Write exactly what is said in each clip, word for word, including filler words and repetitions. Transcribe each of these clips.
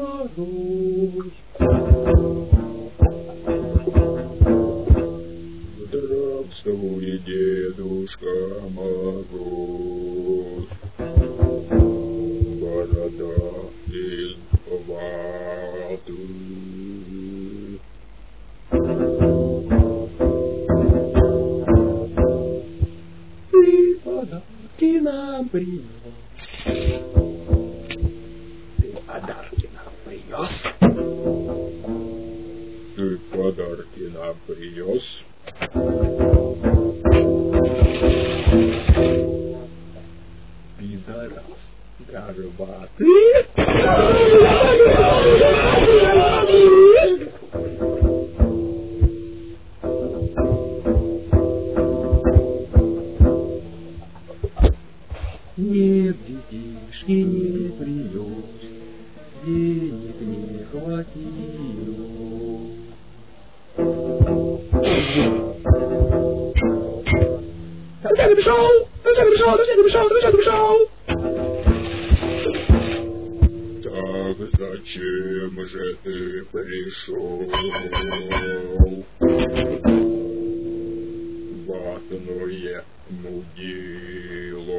Мороз. Здравствуй, Дедушка Мороз, борода из ваты. Ты подарки нам принес. Ты подарки нам принес. Ты подарки нам принес. Пидорас горбатый. Нет детишки, не привез, денег не хватило. Друзья, написал! Друзья, написал! Друзья, написал! Друзья, написал! Так зачем же ты пришел? Ватное мудило.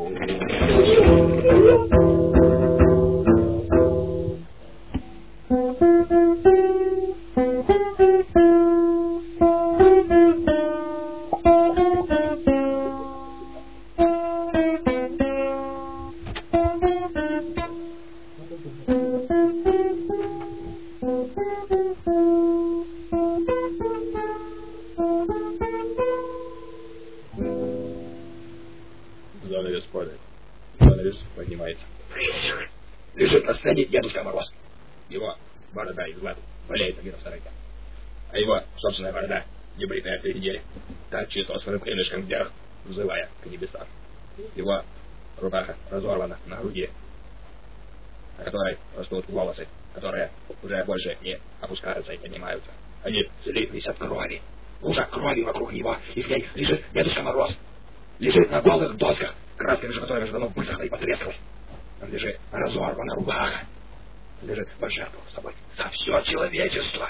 Занавес падает. Занавес поднимается. Лежит на сцене Дедушка Мороз. Его борода из ваты валяется где-то в сарайке. А его собственная борода, небритая три недели, торчит острым клинышком вверх, взывая к небесам. Его рубаха разорвана на груди, на которой растут волосы, которые уже больше не опускаются и поднимаются. Они слиплись от крови. Лужа крови вокруг него, и в ней лежит Дедушка Мороз. Лежит на голых досках, краска между которыми уже давно высохла и потрескалась. Он лежит разорвана рубаха. Лежит пожертвовав собой за все человечество.